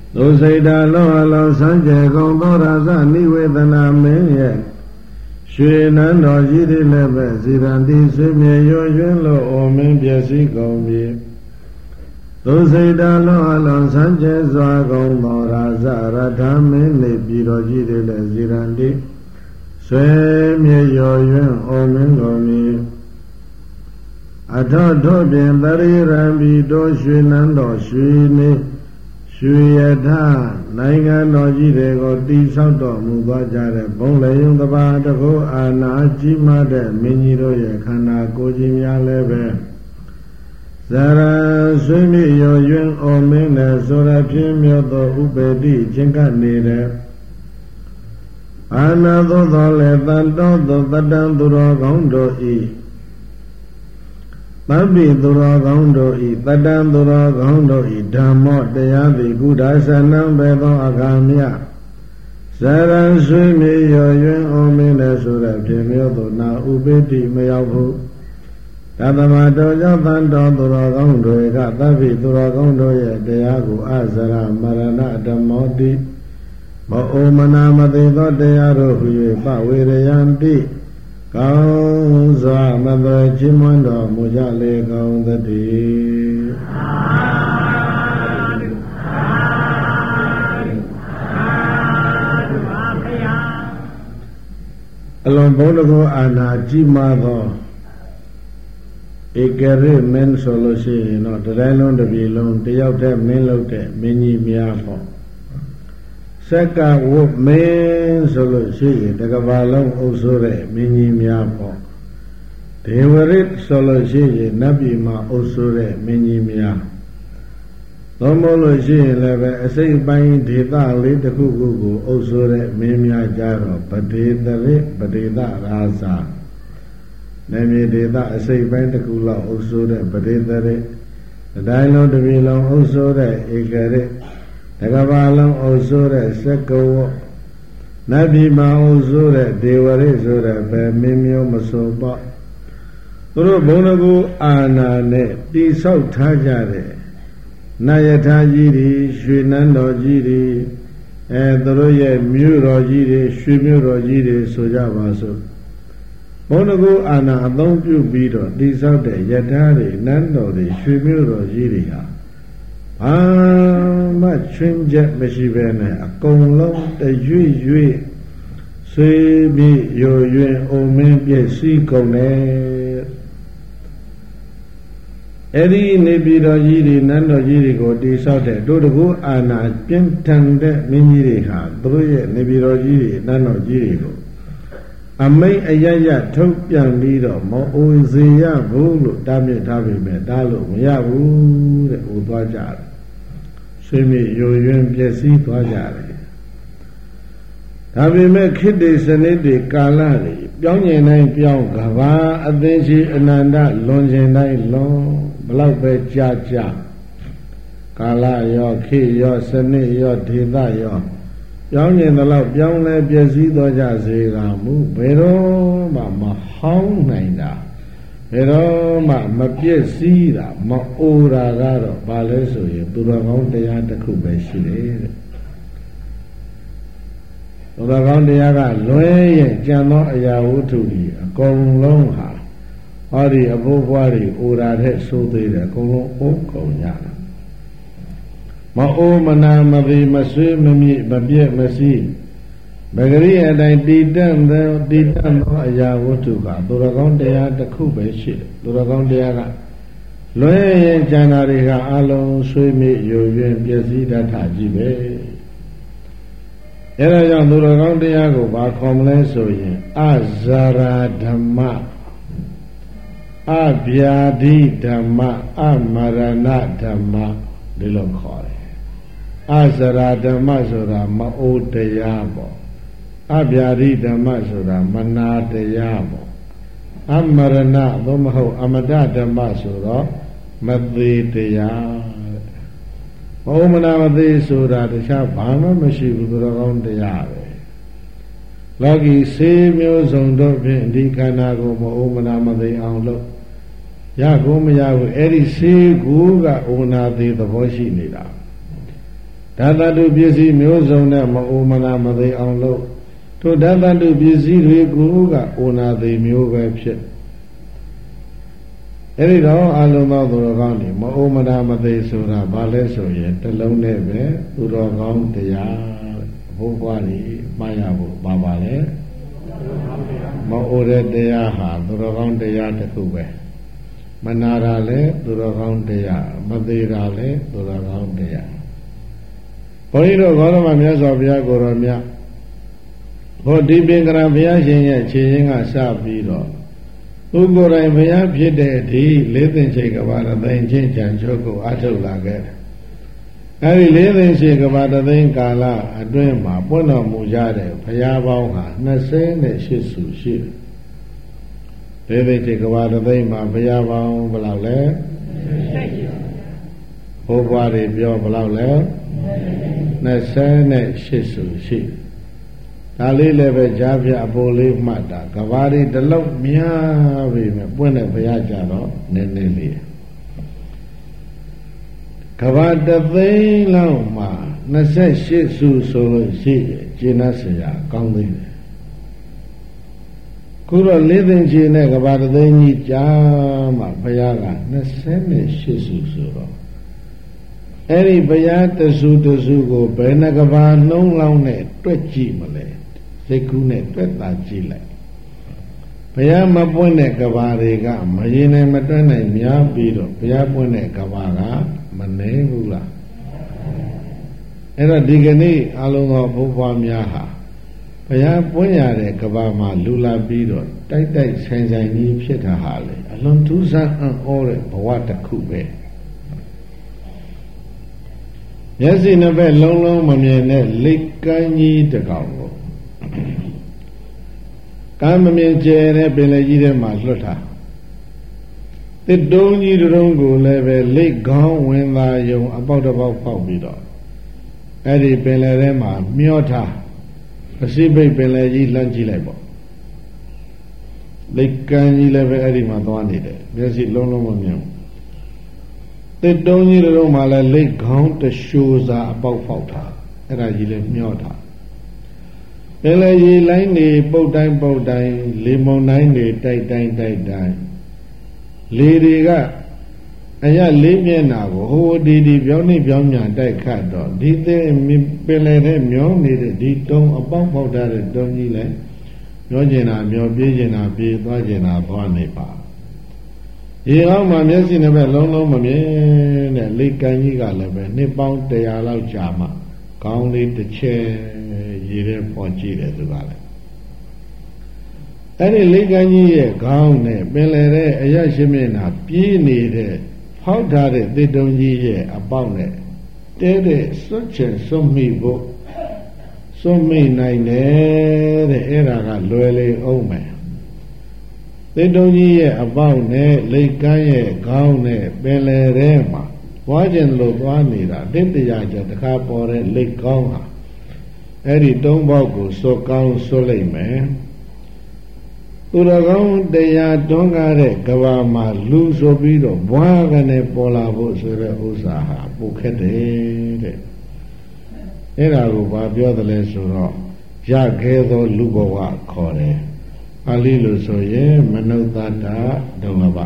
သုစိတ်တာလောအလောစံကြယ်ကုန်သောရဇနိဝေဒနာမင်းရဲ့ရွှေနန်းတော်ကြီးတွေလည်းပဲဇီရန်တိဆွေမြေရွရွင်းလို့အိုမင်းပျက်စီးကုန်ပြီသုစိတ်တာလောအလောစံကြယ်စွာကုန်သောရဇရထမင်းနေပြည်တော်ကြီးတွေလည်းဇီရန်တိဆွေမြေရွရွင်းအိုမင်းကုန်ပြီအထော့ထို့ဖြင့်တရိရံဘီတို့ရွှေနန်းတော်ရွှေနေရွှေရထနိုင်ငံတော်ကြီးတွေကိုတည်ဆောက်တော်မူသွားကြတဲ့ဘုံလေယုံတပါးတကူအာနာကြီးမားတဲ့မင်းကြီးတို့ရဲ့ခန္ဓာကိုယ်ကြီးများလည်းပဲဇာရဆွေးမြေ့ရော်ရွင်အော်မင်းနဲ့ဆိုရဖြင်းမြောသောဥပေတိချင်းကနေတဲ့အာနာသို့သောလည်းတန်တော်သောတတံသူတော်ကောင်းတို့ဤသဗ္ဗိသူတော်ကောင်းတို့ဤတတံသူတော်ကောင်းတို့ဤဓမ္မောတရားသည်ကုဒါသနံဘေသောအခါမြဇရံဆွေမြေရော်ရွင်အောင်မင်းလည်းဆိုရဖြင့်မျိုးသို့နာဥပိတိမရောက်ဘူးတသမတော်ကြောင့်တန်တော်သူတော်ကောင်းတွေကသဗ္ဗိသူတော်ကောင်းတို့ရဲ့တရားကိုအဇရမရဏဓမ္မောတိမအိုမနာမသိသောတရားတို့ဟူ၍ပဝေရယံတိကောင်းစွာမသွေချီးမွမ်းတော်မူကြလေကောင်းသတည်းအလွန်ဘုန်းတော်အာနာကြီးမားသောဧကရိမင်းဆိုလို့ရှိရင်တော့တိုင်းလုံးတစ်ပြည်လုံးတယောက်တည်းမင်းလုပ်တဲ့မင်းကြီးများပေါ့စက္ကဝုမင်းဆိုလို့ရှိရင်တကဘာလုံးအုပ်ဆိုးတဲ့မင်းကြီးများပေါ့ဒေဝရစ်ဆိုလို့ရှိရင်နတ်ပြည်မှာအုပ်ဆိုးတဲ့မင်းကြီးများသုံးမို့လို့ရှိရင်လည်းပဲအစိတ်ပိုင်းဒေသလေးတစ်ခုခုကိုအုပ်ဆိုးတဲ့မင်းများကြတော့ပဒေတရိပဒေသရာဇာနေမြေဒေသအစိတ်ပိုင်းတစ်ခုလောက်အုပ်ဆိုးတဲ့ပဒေတရိတိုင်းလုံးတစ်ပြည်လုံးအုပ်ဆိုးတဲ့ဧကရိတကဘာလုံးအုပ်ဆိုးတဲ့စက္ကဝနတ်ပြည်မှာအုပ်ဆိုးတဲ့ဒေဝရိဆိုတဲ့ဘယ်မင်းမျိုးမဆိုပေါ့သူတို့ဘုံတကူအာနာနဲ့တိဆောက်ထားကြတဲ့နာယထာကြီးတွေရွှေနန်းတော်ကြီးတွေသူတို့ရဲ့မြို့တော်ကြီးတွေရွှေမြို့တော်ကြီးတွေဆိုကြပါစို့ဘုံတကူအာနာအသုံးပြုပြီးတော့တိဆောက်တဲ့ယထာတွေနန်းတော်တွေရွှေမြို့တော်ကြီးတွေဟာဘာမှချွင်းချက်မရှိပဲနဲ့အကုန်လုံးတရွေ့ရွေ့ဆွေးပြီးရိုးရွင်အုံမင်းပြည့်စည်ကုန်တယ်အဲ့ဒီနေပြည်တော်ကြီးတွေနန်းတော်ကြီးတွေကိုတိဆောက်တဲ့တို့တကူအာနာပြင်းထန်တဲ့မင်းကြီးတွေဟာသူတို့ရဲ့နေပြည်တော်ကြီးတွေနန်းတော်ကြီးတွေကိုအမိတ်အယယထုတ်ပြန်ပြီးတော့မအိုစေရဘူးလို့တားမြစ်ထားပေမဲ့တားလို့မရဘူးတဲ့ဟိုသွားကြတယ်ဆွေးမြေ့ရိုးရွင်ပျက်စီးသွားကြတယ်ဒါပေမဲ့ခေတ္တစနစ်တွေကာလတွေပြောင်းကျင်တိုင်းပြောင်းကဘာအသိရှိအနန္တလွန်ကျင်တိုင်းလွန်ဘလောက်ပဲကြာကြာကာလရောခေတ်ရောစနစ်ရောဒေသရောပြောင်းကျင်သလောက်ပြောင်းလဲပျက်စီးသွားကြစေကမူဘယ်တော့မှမဟောင်းနိုင်တာဘယ်တော့မှမပြည့်စည်တာမအိုတာကတော့ဘာလဲဆိုရင်သူတော်ကောင်းတရားတစ်ခုပဲရှိတယ်တဲ့သူတော်ကောင်းတရားကလွဲရဲ့ကြံသောအရာဝတ္ထုကြီးအကုန်လုံးဟာဟောဒီအဖို့ဘွားတွေအိုတာတဲ့ဆိုသေးတယ်အကုန်လုံးအိုးကုန်ကြတာမအိုးမနာမသိမဆွေးမမြစ်မပြည့်မစည်းမဂရိအတိုင်းတည်တံ့သောအရာဝတ္ထုကသူတော်ကောင်းတရားတစ်ခုပဲရှိတယ်သူတော်ကောင်းတရားကလွဲရင်ကျန်တာတွေကအလုံးဆွေးမြေ့ယိုယွင်းပျက်စီးတတ်တာကြီးပဲအဲဒါကြောင့်သူတော်ကောင်းတရားကိုဘာခေါ်မလဲဆိုရင်အဇာရာဓမ္မအဗျာဒိဓမ္မအမရဏဓမ္မဒီလိုခေါ်တယ်အဇရာဓမ္မဆိုတာမအိုးတရားပေါ့အဗျာဒိဓမ္မဆိုတာမနာတရားပေါ့အမရဏသို့မဟုတ်အမတဓမ္မဆိုတော့မသေးတရားမအိုးမနာမသေးဆိုတာတခြားဘာမှမရှိဘူးသူတော်ကောင်းတရားပဲလောကီဆေးမျိုးစုံတို့ဖြင့်ဒီခန္ဓာကိုမအိုးမနာမသေးအောင်လုပ်ရကိုမရဘူးအဲ့ဒီဆေးကူကဩနာသေးသဘောရှိနေတာဓာတတုပစ္စည်းမျိုးစုံနဲ့မအိုမနာမသိအောင်လို့ထိုဓာတတုပစ္စည်းတွေကိုကအိုနာသိမျိုးပဲဖြစ်အဲ့ဒီတော့အလုံးသောသူတော်ကောင်းတွေမအိုမနာမသိဆိုတာဘာလဲဆိုရင်တစ်လုံးနဲ့ပဲသူတော်ကောင်းတရားဘုရားကြီးမှားရဖို့ပါလဲမအိုတဲ့တရားဟာသူတော်ကောင်းတရားတစ်ခုပဲမနာတာလဲသူတော်ကောင်းတရားမသေးတာလဲသူတော်ကောင်းတရားဘုန်းကြီးတို့ဂေါတမမြတ်စွာဘုရားကိုယ်တော်မြတ်ဟောဒီပင်ကရာဘုရားရှင်ရဲ့ခြေရင်းကစပြီးတော့သူကိုယ်တိုင်ဘုရားဖြစ်တဲ့ဒီလေးသိင်ချိန်ကဘာတသိင်ချင်းကြံချုပ်ကိုအထုတ်လာခဲ့တယ်အဲဒီလေးသိင်ချိန်ကဘာတသိင်ကာလအတွင်းမှာပွင့်တော်မူကြတဲ့ဘုရားပေါင်းဟာ28စုရှိတယ်လေးသိင်ချိန်ကဘာတသိင်မှာဘုရားပေါင်းဘယ်လောက်လဲဘုရားတွေပြောဘယ်လောက်လဲ28စုရှိဒါလေးလည်းပဲကြားပြအပေါ်လေးမှတ်တာကဘာတွေတလုံးများပြီမဲ့ပွင့်တဲ့ဘုရားကြတော့နည်းနည်းလေးကဘာတသိန်းလောက်မှာ28စုဆိုလို့ရှိရင်ကျင့်တ်ဆရာကောင်းသေးတယ်ခုတော့၄သိန်းချီနဲ့ကဘာတသိန်းကြီးကြားမှာဘုရားက28စုဆိုတော့အဲ့ဒီဘုရားတစုတစုကိုဘယ်နှကဘာနှုံးလောင်းနဲ့တွက်ကြည့်မလဲစိတ်ကူးနဲ့တွက်တာကြည့်လိုက်ဘုရားမပွင့်တဲ့ကဘာတွေကမရင်နိုင်မတွက်နိုင်များပြီးတော့ဘုရားပွင့်တဲ့ကဘာကမနေဘူးလားအဲ့တော့ဒီကနေ့အလုံးသောဘုရားများဟာဘုရားပွင့်ရတဲ့ကဘာမှာလူလာပြီးတော့တိုက်တိုက်ဆိုင်ဆိုင်ကြီးဖြစ်တာဟာလေအလွန်ထူးဆန်းအံ့ဩတဲ့ဘဝတစ်ခုပဲမျက်စိနှစ်ဘက်လုံးလုံးမမြင်တဲ့လိတ်ကမ်းကြီးတစ်ကောင်ကိုကမ်းမမြင်ကျဲတဲ့ပင်လယ်ကြီးထဲမှာလွတ်ထားတစ်တုံးကြီးတုံးကိုလည်းပဲလိတ်ခေါင်းဝင်သာယုံအပေါက်တစ်ပေါက်ပေါက်ပြီးတော့အဲ့ဒီပင်လယ်ထဲမှာမျောထားပစိဖိတ်ပင်လယ်ကြီးလှမ်းကြည့်လိုက်ပေါ့လိတ်ကမ်းကြီးလည်းပဲအဲ့ဒီမှာသွားနေတယ်မျက်စိလုံးလုံးမမြင်ဘူးတစ်တုံးကြီးတုံးမှာလည်းလိတ်ခေါင်းတရှိုးစာအပေါက်ပေါက်ထားအဲ့ဒါကြီးလည်းမျောထားပင်လယ်ကြီးလိုင်းနေပုတ်တိုင်းပုတ်တိုင်းလေမုန်တိုင်းတွေတိုက်တိုင်းတိုက်တိုင်းလေတွေကအရလေးမျက်နာကိုဟိုဒီပြောင်းနေပြောင်းမြန်တိုက်ခတ်တော့ဒီပင်လယ်ထဲမျောနေတဲ့ဒီတုံးအပေါက်ပေါက်ထားတဲ့တုံးကြီးလည်းမျောကျင်တာမျောပြေးကျင်တာပြေးသွားကျင်တာသွားနေပါရေကောင်းမှမျက်စိနဲ့ပဲလုံးလုံးမမြင်တဲ့လိတ်ကမ်းကြီးကလည်းပဲနှစ်ပေါင်း100လောက်ကြာမှကောင်းလေးတစ်ချက်ရေထဲပေါ်ကြည့်တယ်သူကလည်းအဲ့ဒီလိတ်ကမ်းကြီးရဲ့ခေါင်းနဲ့ပင်လယ်ထဲအရရှိမျက်နှာပြေးနေတဲ့ဖောက်ထားတဲ့တစ်တုံကြီးရဲ့အပေါက်နဲ့တဲတဲ့စွတ်ချင်စွတ်မိဖို့စွတ်မိနိုင်တယ်တဲ့အဲ့ဒါကလွယ်လေအောင်မယ်တစ်တုံကြီးရဲ့အပေါက်နဲ့လိတ်ကမ်းရဲ့ခေါင်းနဲ့ပင်လယ်ထဲမှာဝါကျင်လို့သွားနေတာတစ်တရားကျတခါပေါ်တဲ့လိတ်ကောင်းဟာအဲ့ဒီတုံးပေါက်ကိုစွတ်ကောင်းစွတ်လိုက်မယ်သူတော်ကောင်းတရားတွန်းကားတဲ့ကဘာမှာလူဆိုပြီးတော့ဘွားကနေပေါ်လာဖို့ဆိုတဲ့ဥစ္စာဟာပိုခက်တယ်တဲ့အဲ့ဒါကိုဘာပြောတယ်လဲဆိုတော့ရခဲသောလူဘဝခေါ်တယ်ပါဠိလိုဆိုရင်မနုဿတဒုလဘ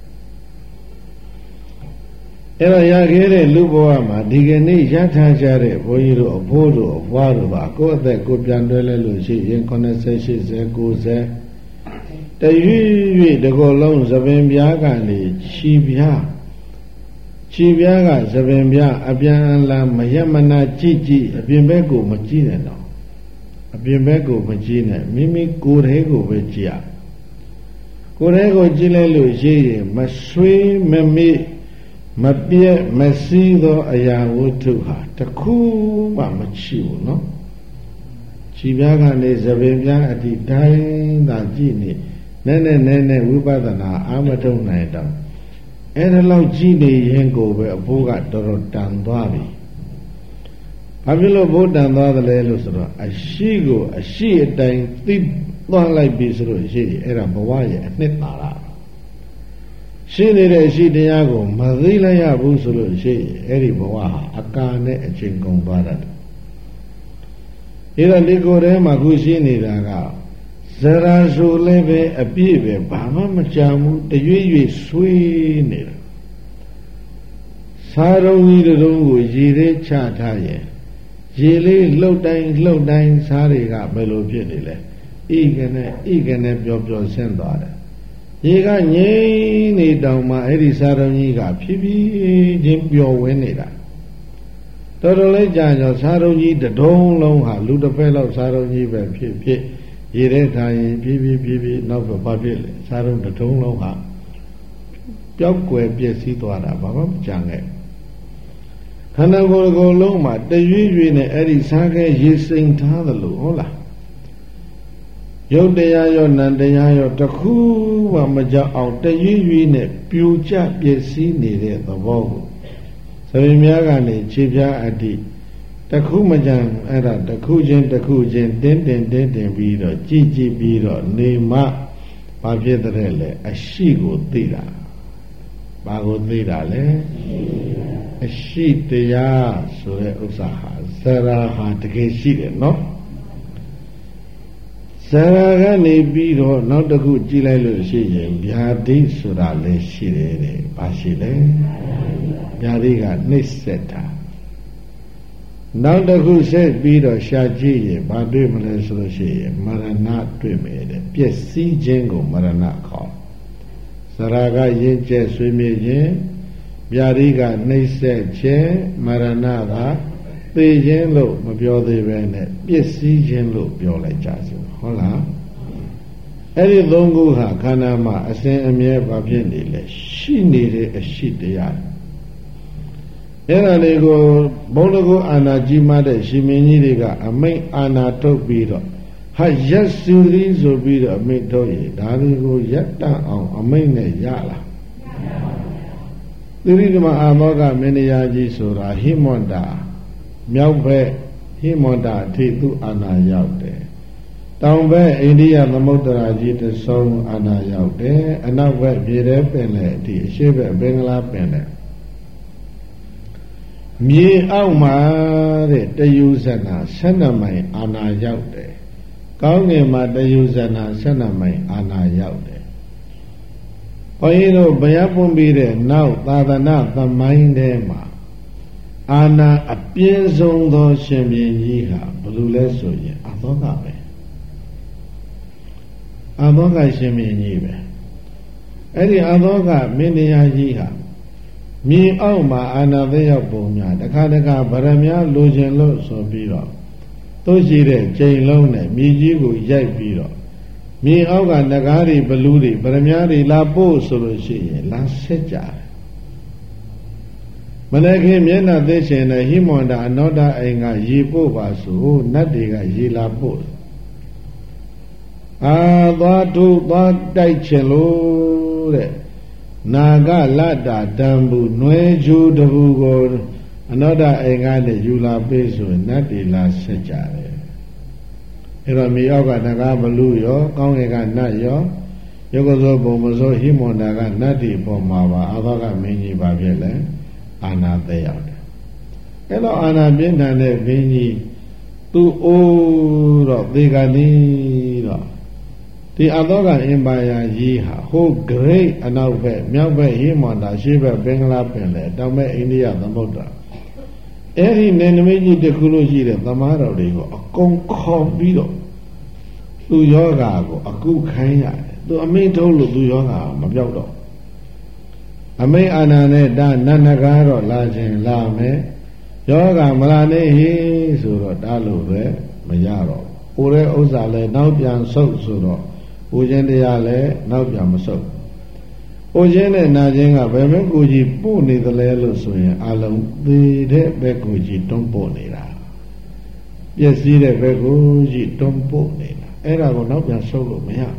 အဲ့တော့ရခဲ့တဲ့လူဘဝမှာဒီကနေ့ရထားကြတဲ့ဘုန်းကြီးတို့အဖိုးတို့အဘွားတို့ပါကိုယ့်အသက်ကိုပြန်တွဲလဲလို့ရှိရင်80 80 90တရွေ့တကောလုံးသပင်ပြားကနေခြီပြားကသပင်ပြားအပြန်အလှန်မရမနာကြည့်အပြင်ဘက်ကိုမကြည့်နဲ့တော့အပြင်ဘက်ကိုမကြည့်နဲ့မိမိကိုယ်ထဲကိုပဲကြည့်ရကိုယ်ထဲကိုကြည့်လိုက်လို့ရှိရင်မဆွေးမမေ့မပြည့်မစည်းသောအရာဝတ္ထုဟာတခုမှမရှိဘူးနော်ခြီပြားကနေသပင်ပြားအတိတိုင်းသာကြည့်နေနည်းနည်းဝိပဿနာအာမထုံနိုင်တော့အဲ့ဒါလောက်ကြည့်နေရင်ကိုပဲအဖိုးကတော်တော်တန်သွားပြီ။ဘာဖြစ်လို့ဘိုးတန်သွားသလဲလို့ဆိုတော့အရှိကိုအရှိအတိုင်းသိသွားလိုက်ပြီဆိုလို့ရှိရင်အဲ့ဒါဘဝရဲ့အနှစ်သာရရှိနေတဲ့အရှိတရားကိုမသိလိုက်ရဘူးဆိုလို့ရှိရင်အဲ့ဒီဘဝဟာအကာနဲ့အချိန်ကုန်သွားတတ်တယ်အဲ့တော့ဒီကိုယ်ထဲမှာခုရှိနေတာကဇရာဆိုလည်းပဲအပြည့်ပဲဘာမှမကြမ်းဘူးတရွေ့ရွေ့ဆွေးနေတာစားရုံကြီးတုံးကိုရေသေးချထားရင်ရေလေးလှုပ်တိုင်းစားတွေကဘယ်လိုဖြစ်နေလဲဣကနေပျော်ပျော်ဆင်းသွားတယ်ရေကငြိမ့်နေတောင်မှအဲ့ဒီစားရုံကြီးကဖြည်းဖြည်းချင်းပျော်ဝင်းနေတာတော်တော်လေးကြာကြောစားရုံကြီးတဒုံလုံးဟာလူတစ်ဖက်လောက်စားရုံကြီးပဲဖြစ်ရေထဲထားရင်ဖြည်းဖြည်းနောက်တော့ဘာဖြစ်လဲစားရုံတဒုံလုံးဟာပျောက်ကွယ်ပြည့်စည်သွားတာဘာမှမကြံခဲ့ခန္ဓာကိုယ်အကုန်လုံးမှာတရွေ့ရွေ့နဲ့အဲ့ဒီစားခဲရေစိမ်ထားသလိုဟုတ်လားရုပ်တရားရောနံတရားရောတစ်ခုမှမကြောက်အောင်တရွေ့ရွေ့နဲ့ပြိုကျပျက်စီးနေတဲ့သဘောကိုသဗ္ဗများကနေခြေပြားအတ္တိတစ်ခုမကြံအဲ့ဒါတစ်ခုချင်းတင်းပြီးတော့ကြည်ပြီးတော့နေမှဘာဖြစ်တဲ့လဲအရှိကိုသိတာဘာကိုသိတာလဲအရှိတရားဆိုတဲ့ဥစ္စာဟာဇရာဟာတကယ်ရှိတယ်နော်ဇရာကနေပြီးတော့နောက်တစ်ခုကြည့်လိုက်လို့ရှိရင်ဗျာဒိဆိုတာလည်းရှိတယ်တဲ့ဘာရှိလဲဗျာဒိကနှိမ့်ဆက်တာနောက်တစ်ခုဆက်ပြီးတော့ရှာကြည့်ရင်ဘာတွေ့မလဲဆိုလို့ရှိရင်မရဏတွေ့မယ်တဲ့ပျက်စီးခြင်းကိုမရဏခေါ်ဇရာကရင့်ကျက်ဆွေးမြေ့ခြင်းဗျာဒိကနှိမ့်ဆက်ခြင်းမရဏကသိခြင်းလို့မပြောသေးပဲနဲ့ပျက်စီးခြင်းလို့ပြောလိုက်ကြစို့ဟုတ်လားအဲ့ဒီသုံးခုဟာခန္ဓာမှာအစဉ်အမြဲဘာဖြစ်နေလဲရှိနေတဲ့အရှိတရားအဲ့ဒါလေးကိုဘုံတကူအာနာကြီးမှတဲ့ရှင်မင်းကြီးတွေကအမိတ်အာနာထုတ်ပြီးတော့ဟာရက်စုသီးဆိုပြီးတော့အမိတ်ထုတ်ရင်ဒါတွေကိုရက်တန့်အောင်အမိတ်နဲ့ရလားသီရိဓမ္မအာမောကမင်းတရားကြီးဆိုတာဟိမွန်တာမြောက်ဘက်ဟိမွန်တာအထိသူအာနာရောက်တယ်တောင်ဘက်အိန္ဒိယသမုဒ္ဒရာကြီးတဆုံးအာနာရောက်တယ်အနောက်ဘက်ပြည်ထဲပင်လေအထိအရှေ့ဘက်ဘင်္ဂလားပင်လေမြေအောက်မှာတဲ့တယုဇနာ12မိုင်အာနာရောက်တယ်ကောင်းငင်မှာတယုဇနာ12မိုင်အာနာရောက်တယ်ဘုန်းကြီးတို့ဘုရားပွင့်ပြီးတဲ့နောက်သာသနာသမိုင်းထဲမှာအာနာအပြင်းဆုံးသောရှင်ဘုရင်ကြီးဟာဘယ်လိုလဲဆိုရင်အသောကပဲအသောကရှင်ဘုရင်ကြီးပဲအဲ့ဒီအသောကမင်းတရားကြီးဟာမြေအောက်မှာအာနာသိရောက်ပုံများတခါဗရမ ्या လိုချင်လို့ဆိုပြီးတော့သူရှိတဲ့ချိန်လုံးနဲ့မြေကြီးကိုရိုက်ပြီးတော့မြေအောက်ကနဂါးတွေဘလူးတွေဗရမ ्या တွေလာပို့ဆိုလို့ရှိရင်လာဆက်ကြတယ်မနေ့ကမျက်နှာသိရှင်တဲ့ဟိမွန်တာအနောဒအိမ်ကရေပို့ပါဆိုနတ်တွေကရေလာပို့သွားထုသွားတိုက်ချင်လို့တဲ့နာဂလတ္တာတံဘူးနွယ်ကျူတဘူးကိုအနောဒအိမ်ကနေယူလာပေးဆိုနတ်တွေလာဆက်ကြတယ်အဲ့တော့မြေအောက်ကနဂါဘလူရောကောင်းကင်ကနတ်ရောယုတ်ကသောဘုံမသောဟိမွန်တာကနတ်တွေပေါ်မှာပါအဘောကမင်းကြီးပါဖြစ်လဲအာနာသက်ရောက်တယ်အဲ့တော့အာနာပြင်းထန်တဲ့ဘင်းကြီးသူ့အိုးတော့သေကနီးတော့ဒီအသောကအင်ပါယာကြီးဟာဟိုဂရိတ်အနောက်ဘက်မြောက်ဘက်ဟိမန္တာရှေ့ဘက်ဘင်္ဂလားပင်လေတောင်ဘက်အိန္ဒိယသမုဒ္ဒရာအဲ့ဒီနေနမိတ်ကြီးတစ်ခုလို့ရှိတဲ့သမားတော်တွေကိုအကုန်ခေါ်ပြီးတော့သူယောဂါကိုအခုခိုင်းရတယ်သူအမိန့်ထုတ်လို့သူယောဂါမပြောက်တော့အမိန့်အာနာနဲ့ဒါနန္ဒကားတော့လာခြင်းလာမယ်ယောဂါမလာနေဟိဆိုတော့ဒါလို့ပဲမရတော့ဦးတဲ့ဥစ္စာလဲနောက်ပြန်ဆုပ်ဆိုတော့ဦးခြင်းတရားလဲနောက်ပြန်မဆုပ်ဦးခြင်းနဲ့နာခြင်းကဘယ်ဘက်ကိုကြီးပို့နေသလဲလို့ဆိုရင်အလုံးသေးတဲ့ဘက်ကိုကြီးတွန်းပို့နေတာပျက်စီးတဲ့ဘက်ကိုကြီးတွန်းပို့နေတာအဲ့ဒါကိုနောက်ပြန်ဆုပ်လို့မရ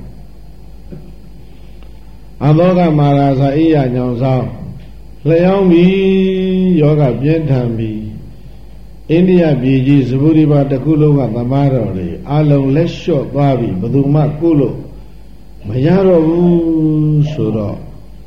အဘောကမာရာဇာအိယညောင်ဆောင်လျောင်းပြီးယောဂပြင်းထန်ပြီးအိန္ဒိယပြည်ကြီးသဗ္ဗုရိပါတစ်ခုလုံးကသမားတော်တွေအလုံးလက်လျှော့သွားပြီးဘယ်သူမှကုလို့မရတော့ဘူးဆိုတော့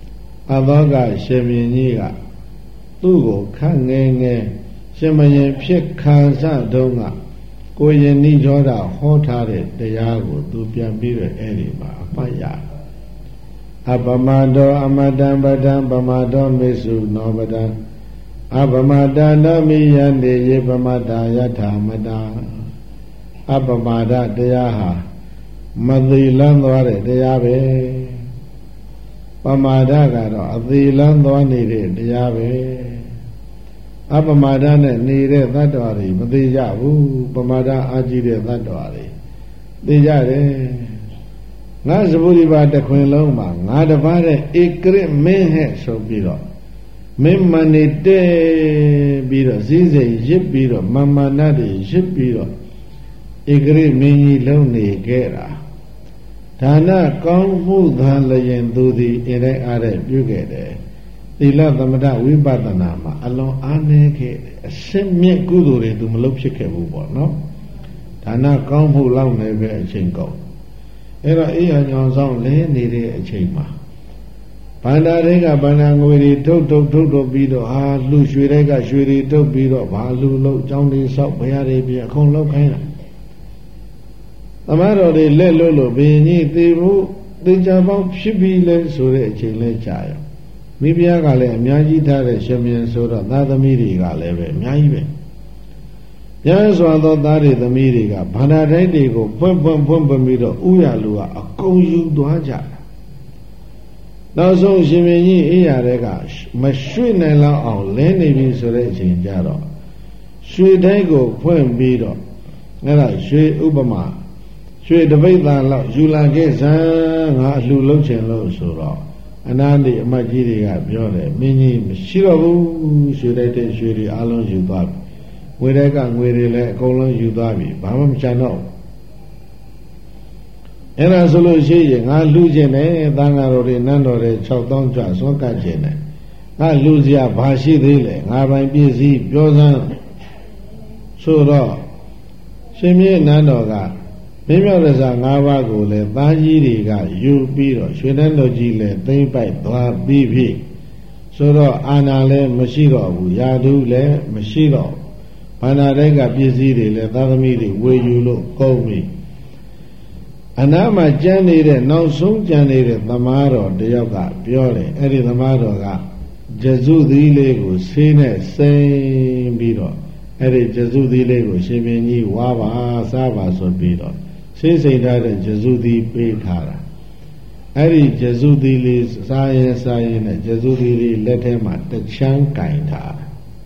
အသောကရှင်မြင်းကြီးကသူ့ကိုခန့်ငယ်ငယ်ရှင်မရင်ဖြစ်ခံစတုံးကကိုရင်နိရောဓဟောထားတဲ့တရားကိုသူပြန်ပြီးတော့အဲ့ဒီမှာအမှတ်ရအပမတောအမတံပဒံပမတောမေစုနောပဒံအပမတနောမိယန္တိယေပမတာယထာမတာအပမဒတရားဟာမသိလန်းသွားတဲ့တရားပဲပမာဒကတော့အသေးလန်းသွားနေတဲ့တရားပဲအပမာဒနဲ့နေတဲ့သတ္တဝါတွေမသိကြဘူးပမာဒအာကြည့်တဲ့သတ္တဝါတွေသိကြတယ်ငါသဗ္ဗုရိပါတခွင်လုံးမှာငါတပါးတဲ့ဧကရမင်းဟဲ့ဆိုပြီးတော့မင်းမနေတဲပြီးတော့စည်းစိမ်ရစ်ပြီးတော့မမနာတွေရစ်ပြီးတော့ဧကရမင်းကြီးလုံးနေခဲ့တာဒါနကောင်းမှုသာလျင်သူသည်အင်းအားတဲ့ပြုခဲ့တယ်သီလသမထဝိပဿနာမှာအလွန်အားနည်းခဲ့တယ်အစင်းမြင့်ကုသိုလ်တွေသူမလုပ်ဖြစ်ခဲ့ဘူးပေါ့နော်ဒါနကောင်းမှုလောက်နေပဲအချိန်ကုန်အဲ့တော့အေးအညောင်ဆောင်လဲနေတဲ့အချိန်မှာဘန္တာတွေကဘန္တာငွေတွေထုတ်ပြီးတော့ဟာလူရွှေတွေကရွှေတွေထုတ်ပြီးတော့ဘာလူလို့အကြောင်းတွေဆောက်ဘုရားတွေပြင်အခုံလောက်ခိုင်းတာသမားတော်တွေလက်လွတ်လို့ဘုရင်ကြီးသေဖို့သင်္ချာပေါင်းဖြစ်ပြီးလဲဆိုတဲ့အချိန်လဲကြာရောမိဖုရားကလည်းအများကြီးထားတဲ့ရှင်မြန်ဆိုတော့သားသမီးတွေကလည်းပဲအများကြီးပဲများစွာသောသားတွေသမီးတွေကဗန္ဒာတိုင်းတွေကိုဖွင့်ပြီးတော့ဥရလူကအကုန်ယူသွားကြတာနောက်ဆုံးရှင်မြန်ကြီးအေးရတဲ့ကမရွှေ့နိုင်လောက်အောင်လဲနေပြီဆိုတဲ့အချိန်ကြတော့ရွှေတိုင်းကိုဖွင့်ပြီးတော့အဲ့ဒါရွှေဥပမာရွှေတပိဿာလောက်ယူလာခဲ့စမ်းငါအလှလုံးချင်လို့ဆိုတော့အနန္တိအမတ်ကြီးတွေကပြောတယ်မင်းကြီးမရှိတော့ဘူးရွှေတိုက်တဲ့ရွှေတွေအလုံးယူသွားပြီငွေတိုက်ကငွေတွေလည်းအကုန်လုံးယူသွားပြီဘာမှမချန်တော့အဲ့ဒါဆိုလို့ရှိရင်ငါလူကျင်တယ်သံဃာတော်တွေနန်းတော်တွေ6000ကျစွန့်ကတ်ကျင်တယ်ငါလူစရာဘာရှိသေးလဲငါပိုင်ပြည့်စည်ပြောစမ်းဆိုတော့ရှင်မြေနန်းတော်ကမင်းမြောက်ရစာ၅ပါးကိုလည်းသားကြီးတွေကယူပြီးတော့ရွှေတန်းတော်ကြီးလည်းသိမ့်ပိုက်သွားပြီးပြီဆိုတော့အာဏာလည်းမရှိတော့ဘူးယာတုလည်းမရှိတော့ဘာနာတိုင်းကပစ္စည်းတွေလည်းသားသမီးတွေဝေယူလို့ကုန်ပြီအနားမှာကျန်နေတဲ့နောက်ဆုံးကျန်နေတဲ့သမားတော်တယောက်ကပြောတယ်အဲ့ဒီသမားတော်ကဂျစုသီးလေးကိုဆေးနဲ့စိမ့်ပြီးတော့အဲ့ဒီဂျစုသီးလေးကိုရှင်မင်းကြီးဝါပါစားပါဆိုပြီးတော့ဆေးစိတ်ထားတဲ့ဂျစုသီးပေးထားတာအဲ့ဒီဂျစုသီးလေးစားရင်နဲ့ဂျစုသီးလေးလက်ထဲမှာတချမ်းကင်ထား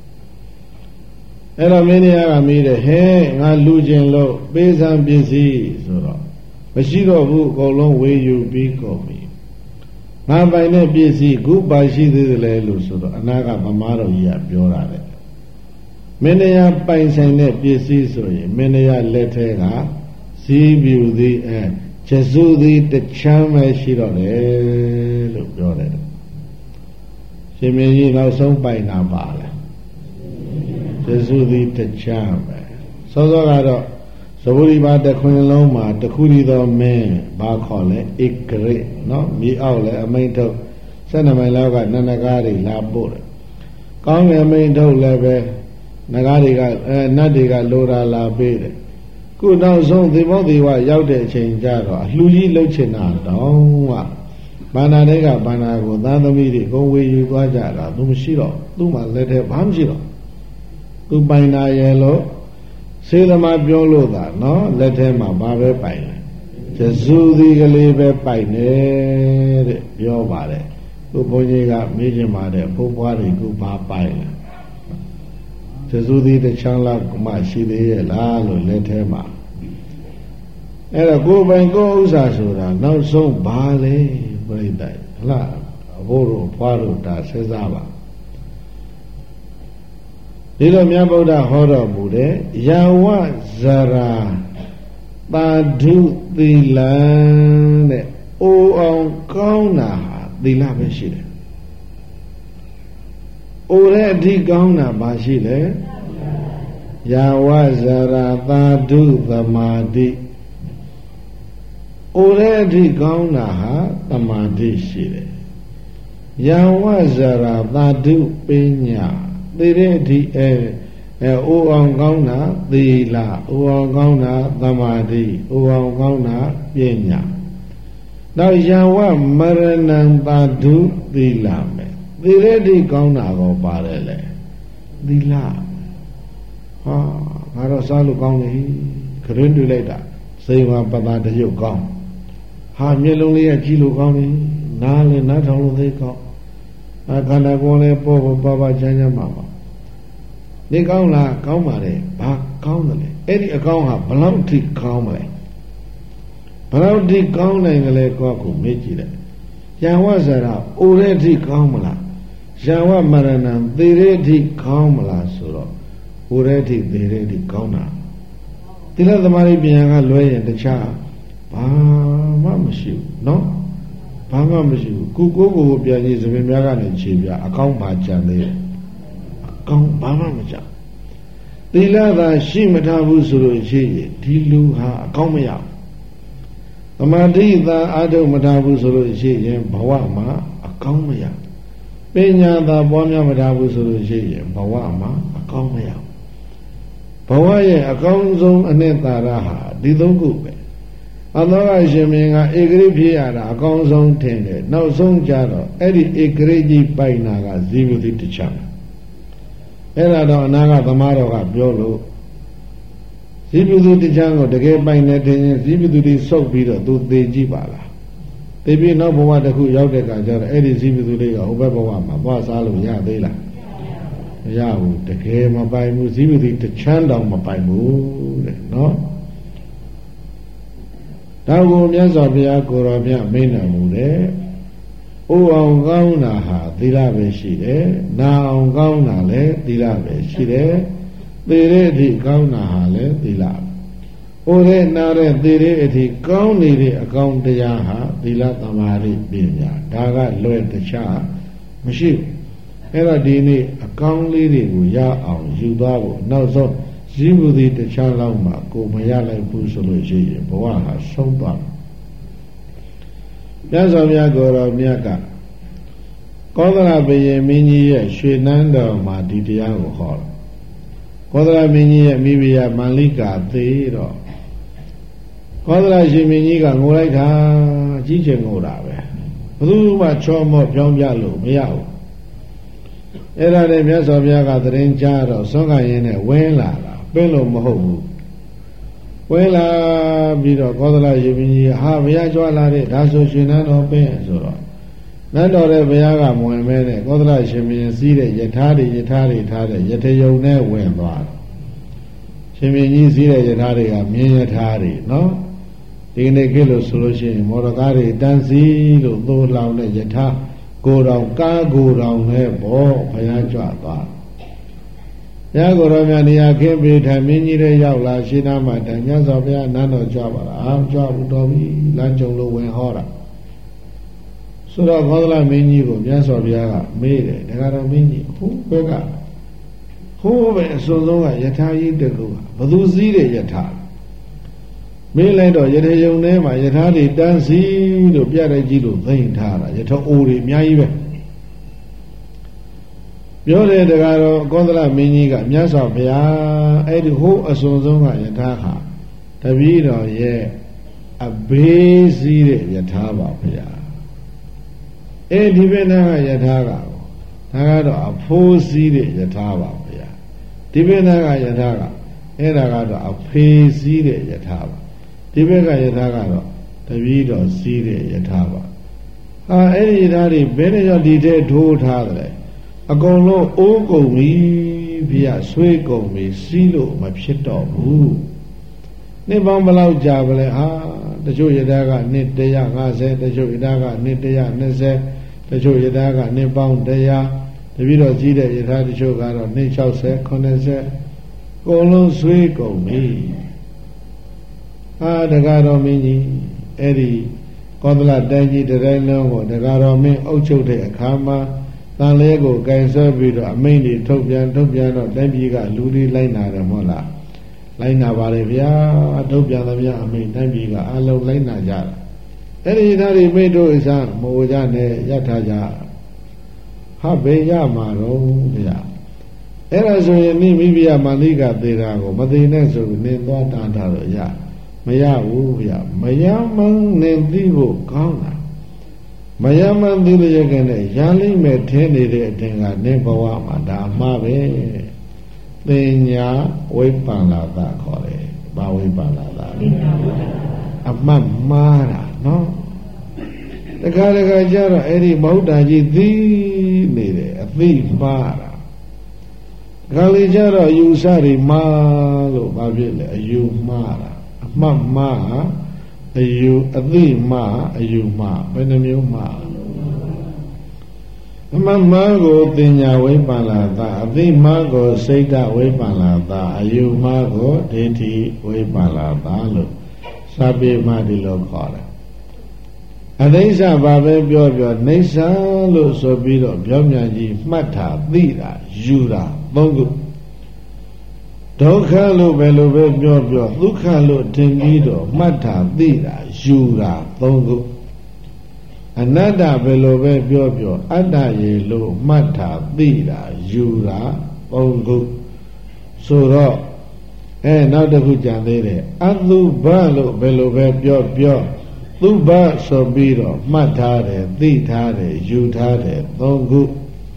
အဲ့တော့မင်းကြီးကမေးတယ်ဟဲ့ငါလူချင်းလို့ပေးစမ်းပစ္စည်းဆိုတော့မရှိတော့ဘူးအကုန်လုံးဝေယူပြီးကုန်ပြီငါပိုင်တဲ့ပစ္စည်းခုပါရှိသေးတယ်လေလို့ဆိုတော့အနာကဗမာတော်ကြီးကပြောတာလေမင်းကြီးပိုင်ဆိုင်တဲ့ပစ္စည်းဆိုရင်မင်းကြီးလက်ထဲကစည်းပြူသည်ဂျစုသည်တချမ်းပဲရှိတော့တယ်လို့ပြောတယ်ရှင်မင်းကြီးနောက်ဆုံးပိုင်တာပါလေဂျစုသည်တချမ်းပဲစောစောကတော့သဗ္ဗုရိပါတခွင်လုံးမှာတခုတည်းသောမင်းဘာခေါ်လဲဧကရိနော်မြေအောက်လဲအမိန်ထုတ်12မိုင်လောက်ကနန္ဒကားတွေလာပို့တယ်ကောင်းငယ်အမိန်ထုတ်လည်းပဲနဂါးတွေကနတ်တွေကလိုတာလာပေးတယ်ခုနောက်ဆုံးသေမောသေဝရောက်တဲ့အချိန်ကျတော့အလှကြီးလှုပ်ချင်တာတောင်းကဘာနာတွေကဘာနာကိုသားသမီးတွေကုန်ဝေယူသွားကြတာသူမရှိတော့သူ့မှာလက်ထဲဘာမှမရှိတော့သူပိုင်နာရဲ့လို့စေသမားပြောလို့သာနော်လက်ထဲမှာဘာပဲပိုင်လဲဂျစုသီးကလေးပဲပိုင်တယ်တဲ့ပြောပါတယ်သူဘုန်းကြီးကမေးချင်ပါတယ်ဘုရားပွားတွေကဘာပိုင်လဲဂျစုသီးတစ်ချမ်းလောက်မှရှိသေးရဲ့လားလို့လက်ထဲမှာအဲ့တော့ကိုယ်ပိုင်ကိုယ်ဥစ္စာဆိုတာနောက်ဆုံးဘာလဲပြိတ္တိုင်ဟလားအဘိုးတို့ဘွားတို့ဒါစဉ်းစားပါဒီလိုမြတ်ဗုဒ္ဓဟောတော်မူတဲ့ယာဝဇရာပါဓုသီလံတဲ့အိုအောင်ကောင်းတာဟာသီလပဲရှိတယ်အိုတဲ့အထိကောင်းတာဘာရှိလဲယာဝဇရာပါဓုသမာဓိအိုတဲ့အထိကောင်းတာဟာသမာဓိရှိတယ်ယံဝဇရာသာဓုပညာသေတဲ့အထိအိုအောင်ကောင်းတာသီလအိုအောင်ကောင်းတာသမာဓိအိုအောင်ကောင်းတာပညာနောက်ယံဝမရဏံသာဓုသီလမယ်သေတဲ့အထိကောင်းတာကောပါတယ်လေသီလဟာငါတော့စားလို့ကောင်းတယ်ခရင်းတွေ့လိုက်တာစိတ်မှာပတာတရုပ်ကောင်းဟာမျက်လုံးလေးကကြည့်လို့ကောင်းတယ်နားလည်းနားထောင်လို့သိကောင်းခန္ဓာကိုယ်လည်းပေါ်ပေါ်ပါချမ်းချမ်းပါပါနေကောင်းလားကောင်းပါလေဘာကောင်းတယ်လဲအဲ့ဒီအကောင်းဟာဘလောက်ထိကောင်းမလဲဘလောက်ထိကောင်းနိုင်ကြလဲကိုယ့်ကိုမေ့ကြည့်လိုက်ယံဝဇရာအိုတဲ့အထိကောင်းမလားယံဝမရဏံသေတဲ့အထိကောင်းမလားဆိုတော့အိုတဲ့အထိသေတဲ့အထိကောင်းတာသီလသမာဓိပညာကလွဲရင်တခြားဘာမှမရှိဘူးနော်ဘာမှမရှိဘူးကိုကိုပြန်ကြည့်သပင်များကနေခြေပြအကောင်းပါကြံသေးတယ်အကောင်းဘာမှမကြသီလသာရှိမထားဘူးဆိုလို့ရှိရင်ဒီလူဟာအကောင်းမရဘူးသမာဓိသာအာထုမထားဘူးဆိုလို့ရှိရင်ဘဝမှာအကောင်းမရပညာသာပွားများမထားဘူးဆိုလို့ရှိရင်ဘဝမှာအကောင်းမရဘဝရဲ့အကောင်းဆုံးအနှစ်သာရဟာဒီသုံးခုပဲအသောကရှင်မင်းကဧကရိဖြစ်ရတာအကောင်းဆုံးထင်တယ်နောက်ဆုံးကြတော့အဲ့ဒီဧကရိကြီးပိုင်နာကဇီဝတိတခြားအဲ့ဒါတော့အနာကသမားတော်ကပြောလို့ဇီဝတိတခြားကိုတကယ်ပိုင်နေတယ်ဇီဝတိတိဆုပ်ပြီးတော့သူသေကြည့်ပါလားသေပြီးနောက်ဘဝတစ်ခုရောက်တဲ့အခါကျတော့အဲ့ဒီဇီဝတိလေးကဟိုဘက်ဘဝမှာသွားစားလို့ရသေးလားမရဘူးတကယ်မပိုင်ဘူးဇီဝတိတခြားတောင်မပိုင်ဘူးတဲ့နော်ဒါကိုမြတ်စွာဘုရားကိုယ်တော်မြတ်မိန့်တော်မူတယ်။အိုအောင်ကောင်းတာဟာသီလပဲရှိတယ်။နာအောင်ကောင်းတာလည်းသီလပဲရှိတယ်။သေတဲ့အထိကောင်းတာဟာလည်းသီလ။အိုတဲ့နာတဲ့သေတဲ့အထိကောင်းနေတဲ့အကောင်းတရားဟာသီလသမာဓိပညာဒါကလွယ်တခြားမရှိဘူး။အဲ့တော့ဒီနေ့အကောင်းလေးတွေကိုရအောင်ယူသွားဖို့နောက်ဆုံးဇီဝတိတခြားလောက်မှကိုမရလိုက်ဘူးဆိုလို့ရှိရင်ဘဝဟာဆုံးသွားမြတ်စွာဘုရားကိုယ်တော်မြတ်ကကောသလဘုရင်မင်းကြီးရဲ့ရွှေနန်းတော်မှာဒီတရားကိုဟောတယ်ကောသလမင်းကြီးရဲ့မိဖုရားမန္လိကာသေတော့ကောသလရှင်မင်းကြီးကငိုလိုက်တာကြီးကျယ်ငိုတာပဲဘယ်သူမှချောမော့ပြောင်းပြလို့မရဘူးအဲ့ဒါနဲ့မြတ်စွာဘုရားကသရင်ကြားတော့ဆွမ်းခံရင်းနဲ့ဝင်းလာတာပင်းလို့မဟုတ်ဘူးဝဲလာပြီးတော့ကောသလရှင်မင်းကြီးဟာဘုရားကြွလာတဲ့ဒါဆိုရှင်နန်းတော်ပင်းဆိုတော့နန်းတော်တဲ့ဘုရားကမဝင်မဲနဲ့ကောသလရှင်မင်းစီးတဲ့ယထာတွေထားတဲ့ယထယုံနဲ့ဝင်သွားတယ်ရှင်မင်းကြီးစီးတဲ့ယထာတွေကမြင်းယထာတွေနော်ဒီနေ့ခေတ်လို့ဆိုလို့ရှိရင်မော်ဒကားတွေတန်းစီလို့သိုးလောင်တဲ့ယထာကိုယ်တော်ကားကိုယ်တော်နဲ့ဘောဘုရားကြွသွားဘုရားကိုယ်တော်များနေရာခင်းပေးထိုင်မင်းကြီးတွေရောက်လာရှင်းသားမှာတိုင်မြတ်စွာဘုရားနန်းတော်ကြွပါလားအားကြွဘူးတော်ပြီလမ်းကြုံလို့ဝင်ဟောတာဆိုတော့ဘောဓလမင်းကြီးကိုမြတ်စွာဘုရားကမေးတယ်ဒါကတော့မင်းကြီးဟိုဘက်ကဟိုးပဲအစွန်ဆုံးကယထာကြီးတကူဘသူစည်းတဲ့ယထာမေးလိုက်တော့ယထေယုံထဲမှာယထာတွေတန်းစီလို့ပြတဲ့ကြီးလို့သိမ့်ထားတာယထာအိုတွေအများကြီးပဲပြောတယ်တကားတော့ကောသလမင်းကြီးကမြတ်စွာဘုရားအဲ့ဒီဟိုးအစွန်ဆုံးကယထာဟာတပည့်တော်ရဲ့အဘေးစည်းတဲ့ယထာပါဘုရားအဲ့ဒီဘက်နာကယထာကဒါကတော့အဖိုးစည်းတဲ့ယထာပါဘုရားဒီဘက်နာကယထာကအဲ့ဒါကတော့အဖေးစည်းတဲ့ယထာပါဒီဘက်ကယထာကတော့တပည့်တော်စည်းတဲ့ယထာပါဟာအဲ့ဒီယထာတွေဘယ်နဲ့ကြောင့်ဒီတဲ့ထိုးထားတယ်အကုန်လုံးအိုးကုန်ပြီဘုရားဆွေးကုန်ပြီစီးလို့မဖြစ်တော့ဘူးနှစ်ပေါင်းဘယ်လောက်ကြာပါလဲဟာတချို့ယထာကနှစ်150တချို့ယထာကနှစ်120တချို့ယထာကနှစ်ပေါင်း100တပည့်တော်ကြီးတဲ့ယထာတချို့ကတော့နှစ်60 90ကုန်လုံးဆွေးကုန်ပြီဟာတကားတော်မင်းကြီးအဲ့ဒီကောသလတိုင်းကြီးတတိုင်းလုံးကိုတကားတော်မင်းအုပ်ချုပ်တဲ့အခါမှာတန်လဲကိုကင်ဆွဲပြီးတော့အမိန့်တွေထုတ်ပြန်တော့တိုင်းပြည်ကလူတွေလိုက်နာတယ်မဟုတ်လားလိုက်နာပါလေဗျာထုတ်ပြန်သမျှအမိန့်တိုင်းပြည်ကအလုံးလိုက်နာကြတာအဲ့ဒီသားတွေမိတ်တို့အစားမိုးကြနဲ့ရထားကြဟာဘယ်ရမှာတော့ဗျာအဲ့ဒါဆိုရင်မိမိယမာလိကသေးတာကိုမသေးနဲ့ဆိုနင်သွားတာတော့ရမရဘူးဗျာမယမှန်နင်သိဖို့ကောင်းတာမယမှန်သိလျက်ကနဲ့ရန်လိမ့်မဲ့ထင်းနေတဲ့အထင်ကနင်ဘဝမှာဒါမှားပဲပညာဝိပ္ပန္နာတာခေါ်တယ်ဘာဝိပ္ပန္နာတာအမှတ်မှားတာနော်တခါတခါကျတော့အဲ့ဒီမဟုတ်တာကြီးသိနေတယ်အသိမှားတာတခါလေကျတော့အယူဆတွေမှားလို့ဘာဖြစ်လဲအယူမှားတာအမှတ်မှားအယူအသိမှားအယူမှားဘယ်နှမျိုးမှားအမှတ်မှားကိုတင်ညာဝိပ္ပန္နာတာအသိမှားကိုစိတ်ဓဝိပ္ပန္နာတာအယူမှားကိုဒိဋ္ဌိဝိပ္ပန္နာတာလို့စာပေမှာဒီလိုခေါ်တယ်အနိစ္စဘာပဲပြောပြောနိစ္စလို့ဆိုပြီးတော့ပြောမြန်ကြီးမှတ်တာသိတာယူတာသုံးခုဒုက္ခလို့ပဲလို့ပဲပြောပြောဒုက္ခလို့ထင်ပြီးတော့မှတ်တာသိတာယူတာသုံးခုအနတ္တပဲလို့ပဲပြောပြောအတ္တရေလို့မှတ်တာသိတာယူတာသုံးခုဆိုတော့နောက်တစ်ခုကြံသေးတယ်အတုဘလို့ပဲလို့ပဲပြောပြောသူဘဆိုပြီးတော့မှတ်ထားတယ်သိထားတယ်ယူထားတယ်သုံးခု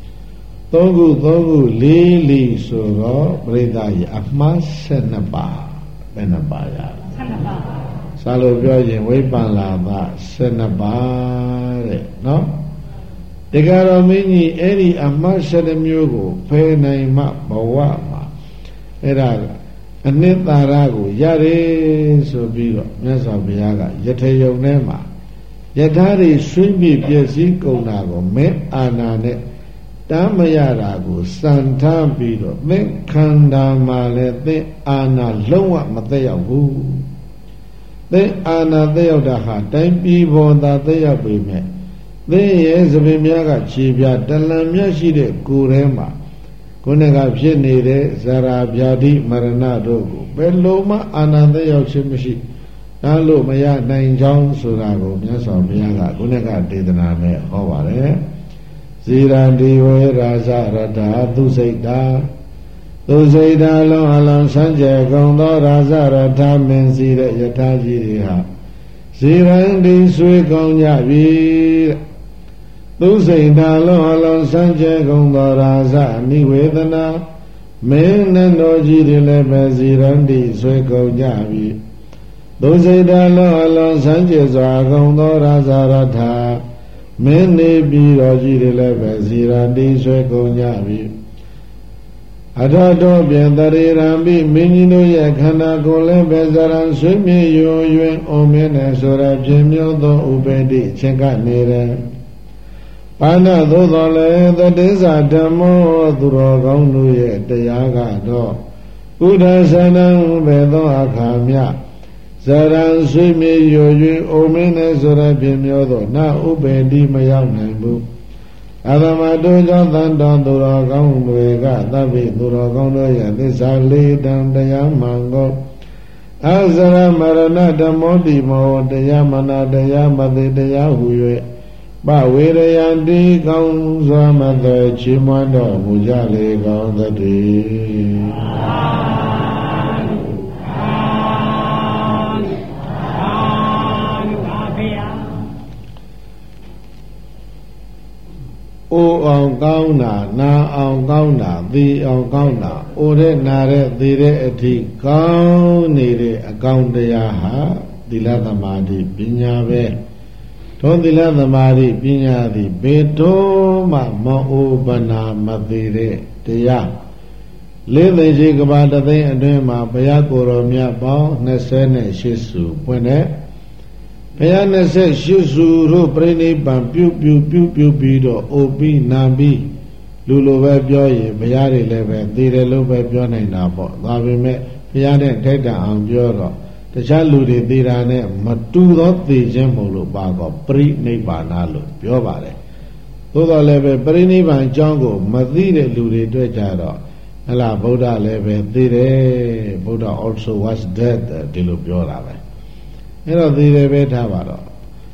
လေးလီဆိုတော့ပြိဿကြီးအမှား12ပါးဘယ်နှပါးရ12ပါးစာလို့ပြောရင်ဝိပ္ပန္နာသ12ပါးတဲ့နော်တကယ်တော့မင်းကြီးအဲ့ဒီအမှား12မျိုးကိုဖယ်နိုင်မှဘဝမှာအဲ့ဒါအနှစ်သာရကိုရတယ်ဆိုပြီးတော့မြတ်စွာဘုရားကယထေယုံထဲမှာယထာတွေဆွေးပြပြည့်စည်ကုန်တာကိုမဲအာနာနဲ့တမ်းမရတာကိုစံထားပြီးတော့သင်ခန္ဓာမှာလည်းသင်အာနာလုံးဝမသက်ရောက်ဘူးသင်အာနာသက်ရောက်တာဟာတိုင်းပြည်ပေါ်သာသက်ရောက်ပေမဲ့သင်ရဲ့သပင်များကခြေပြတလံမြတ်ရှိတဲ့ကိုယ်ထဲမှာခုနကဖြစ်နေတဲ့ဇရာဗျာတိမရဏတို့ကိုဘယ်လိုမှအာနာသက်ရောက်ခြင်းမရှိဒါလို့မရနိုင်ကြောင်းဆိုတာကိုမြတ်စွာဘုရားကခုနကဒေသနာနဲ့ဟောပါတယ်ဇီရန္တိဝေရာဇရတာသူစိတ်တာလုံးအလုံးဆန်းကျယ်ကုန်သောရာဇရတာမင်းစီတဲ့ယထာကြီးတွေဟာဇီရန္တိဆွေကောင်းကြပြီတဲ့သူစိတ်တာလုံးအလုံးဆန်းကျယ်ကုန်သောရာဇနိဝေဒနာမင်းနဲ့တော်ကြီးတွေလည်းပဲဇီရန္တိဆွေကောင်းကြပြီသူစိတ်တာလုံးအလုံးဆန်းကျယ်စွာကုန်သောရာဇရတာမင်းနေပြီးတော်ကြီးတွေလည်းပဲဇီရန္တိဆွေကုန်ကြပြီအထတော်ပြင်တရေရံပိမင်းကြီးတို့ရဲ့ခန္ဓာကိုယ်လည်းပဲဇရံဆွေးမြေယွယွင်အောင်မင်းနဲ့ဆိုရပြင်မျိုးသောဥပေတိချင်းကနေတယ်ပါဏသို့တော်လည်းသတိဇာဓမ္မောသူတော်ကောင်းတို့ရဲ့တရားကတော့ဥဒ္ဒသနံဘေသောအခါမြဇရံဆွေးမြေယွယွင်အောင်မင်းနဲ့ဆိုရပြင်မျိုးသောနဥပေတိမရောက်နိုင်ဘူးအရမတုကြောင့်တန်တော်သူတော်ကောင်းတွေကသဗ္ဗေသူတော်ကောင်းတို့ရဲ့သစ္စာလေးတန်တရားမှန်ကိုအဇရမရဏဓမ္မောတိမောတရားမနာတရားမသိတရားဟူ၍ပဝေရယံတိကောင်းစွာမသက်ချီးမွမ်းတော်မူကြလေကောင်းသတည်းအိုအောင်ကောင်းတာနာအောင်ကောင်းတာသိအောင်ကောင်းတာအိုတဲ့နာတဲ့သိတဲ့အထိကောင်းနေတဲ့အကောင်းတရားဟာသီလသမာဓိပညာပဲသောသီလသမာဓိပညာသည်ဘေတော်မှမအိုပနာမသိတဲ့တရားလေးသိရှိကဘာတသိန်းအတွင်းမှာဘုရားကိုယ်တော်မြတ်ပေါင်း28စုပွင့်တဲ့ဘုရား28စုတို့ပြိဋိဘံပြုပြီးတော့အိုပြီးနာပြီးလူလိုပဲပြောရင်ဘုရားတွေလည်းပဲသိတယ်လို့ပဲပြောနိုင်တာပေါ့ဒါပေမဲ့ဘုရားနဲ့ထိုက်တန်အောင်ပြောတော့တခြားလူတွေသိတာနဲ့မတူသောသိခြင်းမို့လို့ပါကောပြိနိဗ္ဗာန်လို့ပြောပါတယ်သို့တော်လည်းပဲပြိနိဗ္ဗာန်အကြောင်းကိုမသိတဲ့လူတွေတွေ့ကြတော့ဟလာဗုဒ္ဓလည်းပဲသိတယ်ဗုဒ္ဓ also was dead ဒီလိုပြောတာပဲအဲ့တော့သိတယ်ပဲထားပါတော့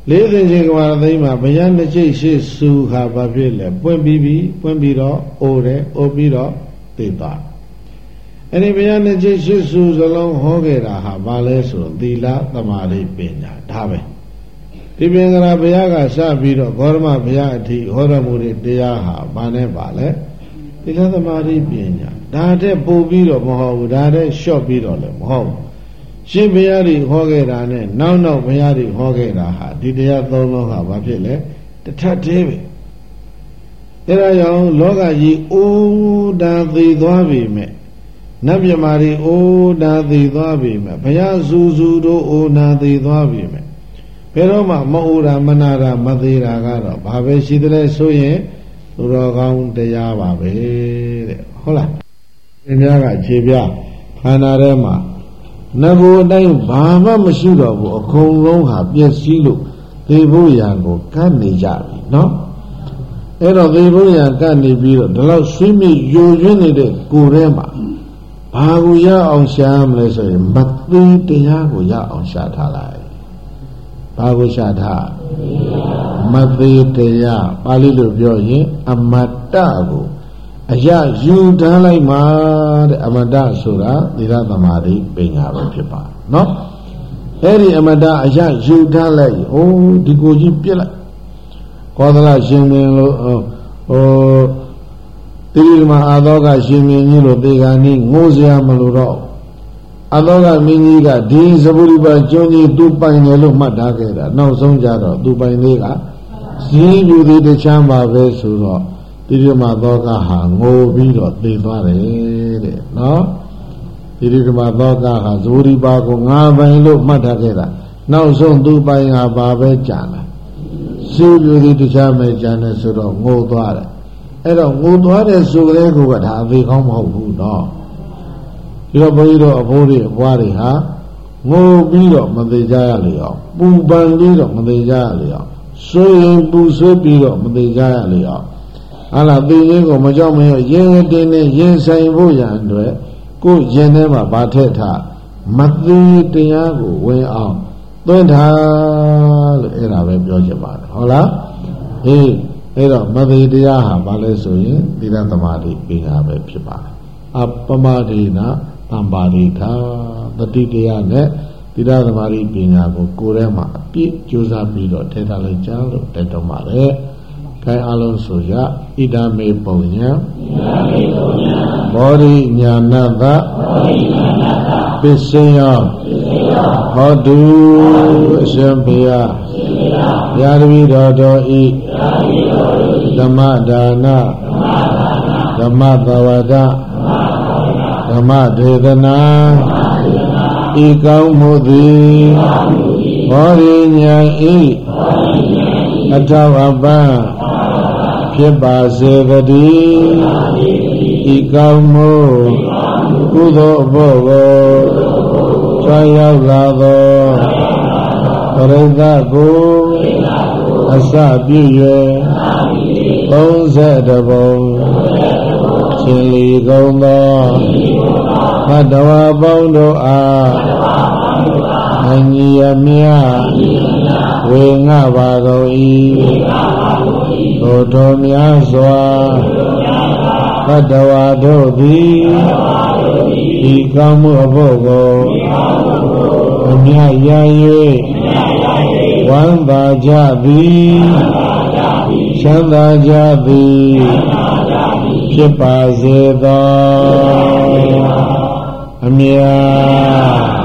လေးသိချင်းကဘာသိမှာဘုရားနှစ်ကျိတ်ရှိစုခါဘာဖြစ်လဲပွင့်ပြီးတော့အိုတယ်အိုပြီးတော့သိသွားအဲ့ဒီဘုရားနှစ်ကျိတ်ရှိစုစလုံးဟောခဲ့တာဟာဘာလဲဆိုတော့သီလသမာဓိပညာဒါပဲဒီပင်ကရာဘုရားကစပြီးတော့ဂေါရမဘုရားအထိဟောတော်မူတဲ့တရားဟာဘာနဲ့ပါလဲသီလသမာဓိပညာဒါတဲ့ပို့ပြီးတော့မဟုတ်ဘူးဒါတဲ့လျှော့ပြီးတော့လည်းမဟုတ်ဘူးရှင်ဘုရားကြီးဟောခဲ့တာနဲ့နောက်ဘုရားကြီးဟောခဲ့တာဟာဒီတရားသုံးလုံးဟာဘာဖြစ်လဲတထပ်သေးပဲအဲဒါကြောင့်လောကကြီးအိုးတာသိသွားပြီမဲ့နတ်မြမာတွေအိုးတာသိသွားပြီမဲ့ဘုရားစူတို့အိုးနာသိသွားပြီမဲ့ဘယ်တော့မှမအိုးတာမနာတာမသေးတာကတော့ဘာပဲရှိတယ်လဲဆိုရင်သူတော်ကောင်းတရားပါပဲတဲ့ဟုတ်လားသင်များကခြေပြခန္ဓာထဲမှာနဂိုအတိုင်းဘာမှမရှိတော့ဘူးအကုန်လုံးဟာပျက်စီးလို့သေဖို့ရံကိုကတ်နေကြပြီနော်အဲ့တော့သေဖို့ရံကတ်နေပြီးတော့ဒီလောက်ဆွေးမြေ့ယိုယွင်းနေတဲ့ကိုယ်ထဲမှာဘာကိုရအောင်ရှာမလဲဆိုရင်မသိတရားကိုရအောင်ရှာထားလိုက်ဘာကိုရှာထားမသိတရားပါဠိလိုပြောရင်အမတ္တကိုအရယူထားလိုက်မှာတဲ့အမတ္တဆိုတာသီလသမာဓိပညာပဲဖြစ်ပါနော်အဲ့ဒီအမတ္တအရယူထားလိုက်အိုးဒီကိုကြီးပြစ်လိုက်ကောသလရှင်မင်းလို့တိရိမအာသောကရှင်မင်းကြီးလို့သေဂာနိငိုးစရာမလိုတော့အာသောကမင်းကြီးကဒီသဗ္ဗုရိပါကျွန်းကြီးသူပိုင်တယ်လို့မှတ်ထားခဲ့တာနောက်ဆုံးကြတော့သူပိုင်သေးကဇင်းယူသည်တချမ်းပါပဲဆိုတော့တိရိမသောကဟာငိုပြီးတော့သေသွားတယ်တဲ့နော်တိရိမသောကဟာဇဗ္ဗုရိပါကိုငါပိုင်လို့မှတ်ထားခဲ့တာနောက်ဆုံးသူပိုင်ဟာဘာပဲကြံလာဇင်းယူသည်တချမ်းပဲကြံတယ်ဆိုတော့ငိုသွားတယ်အဲ့တော့ငိုသွားတဲ့ဆိုတဲ့ကိုကဒါအသေးကောင်းမဟုတ်ဘူးနော်ဒီတော့ဘုန်းကြီးတို့အဖိုးတွေအပွားတွေဟာငိုပြီးတော့မသေးကြရလေအောင်ပူပန်ပြီးတော့မသေးကြရလေအောင်ဆိုရင်ပူဆွေးပြီးတော့မသေးကြရလေအောင်ဟာလားသေခြင်းကိုမကြောက်မရွံ့ရင်တင်းနဲ့ရင်ဆိုင်ဖို့ရန်အတွက်ကိုယ်ရင်ထဲမှာဗာထက်ထားမသေးတရားကိုဝင်အောင်သွင်းထားလို့အဲ့ဒါပဲပြောချင်ပါတယ်ဟုတ်လားဟေးအဲ့တော့မသေတရားဟာဘာလဲဆိုရင်သီလသမာဓိပညာပဲဖြစ်ပါတယ်အပမဒိနာတမ္ပါရိထာတတိတရားနဲ့သီလသမာဓိပညာကိုကိုယ်ထဲမှာအပြည့်ကြိုးစားပြီးတော့ထည့်ထားလိုက်ကြလို့တိုက်တော်ပါတယ်ခိုင်အလုံးဆိုရဣဒမေပုံညာဘောဓိညာဏတပစ္စယဟောတုအရှင်ဘုရားယာတပိတော်တော်ဤဓမ္မဒါနဓမ္မသဝဒဓမ္မဒေသနာဤကောင်းမှုသည်ဘောဓိညာဤအထဝပံဖြစ်ပါစေတည်းဤကောင်းမှုကုသိုလ်အဖို့ကိုဆွမ်းရောက်လာသောပရိသတ်ကိုအစပြု၍30ပုံရှင်လီကုန်သောဘဒဝါပေါင်းတို့အားအညီအမြဝေငှပါကုန်၏ထိုတော်များစွာဘဒဝါတို့သည်ဤကောင်းမှုအဖို့ကိုအမြတ်ရ၍ဝမ်းသာကြသည်ချမ်းသာကြသည်ဖြစ်ပါစေသောအမြတ်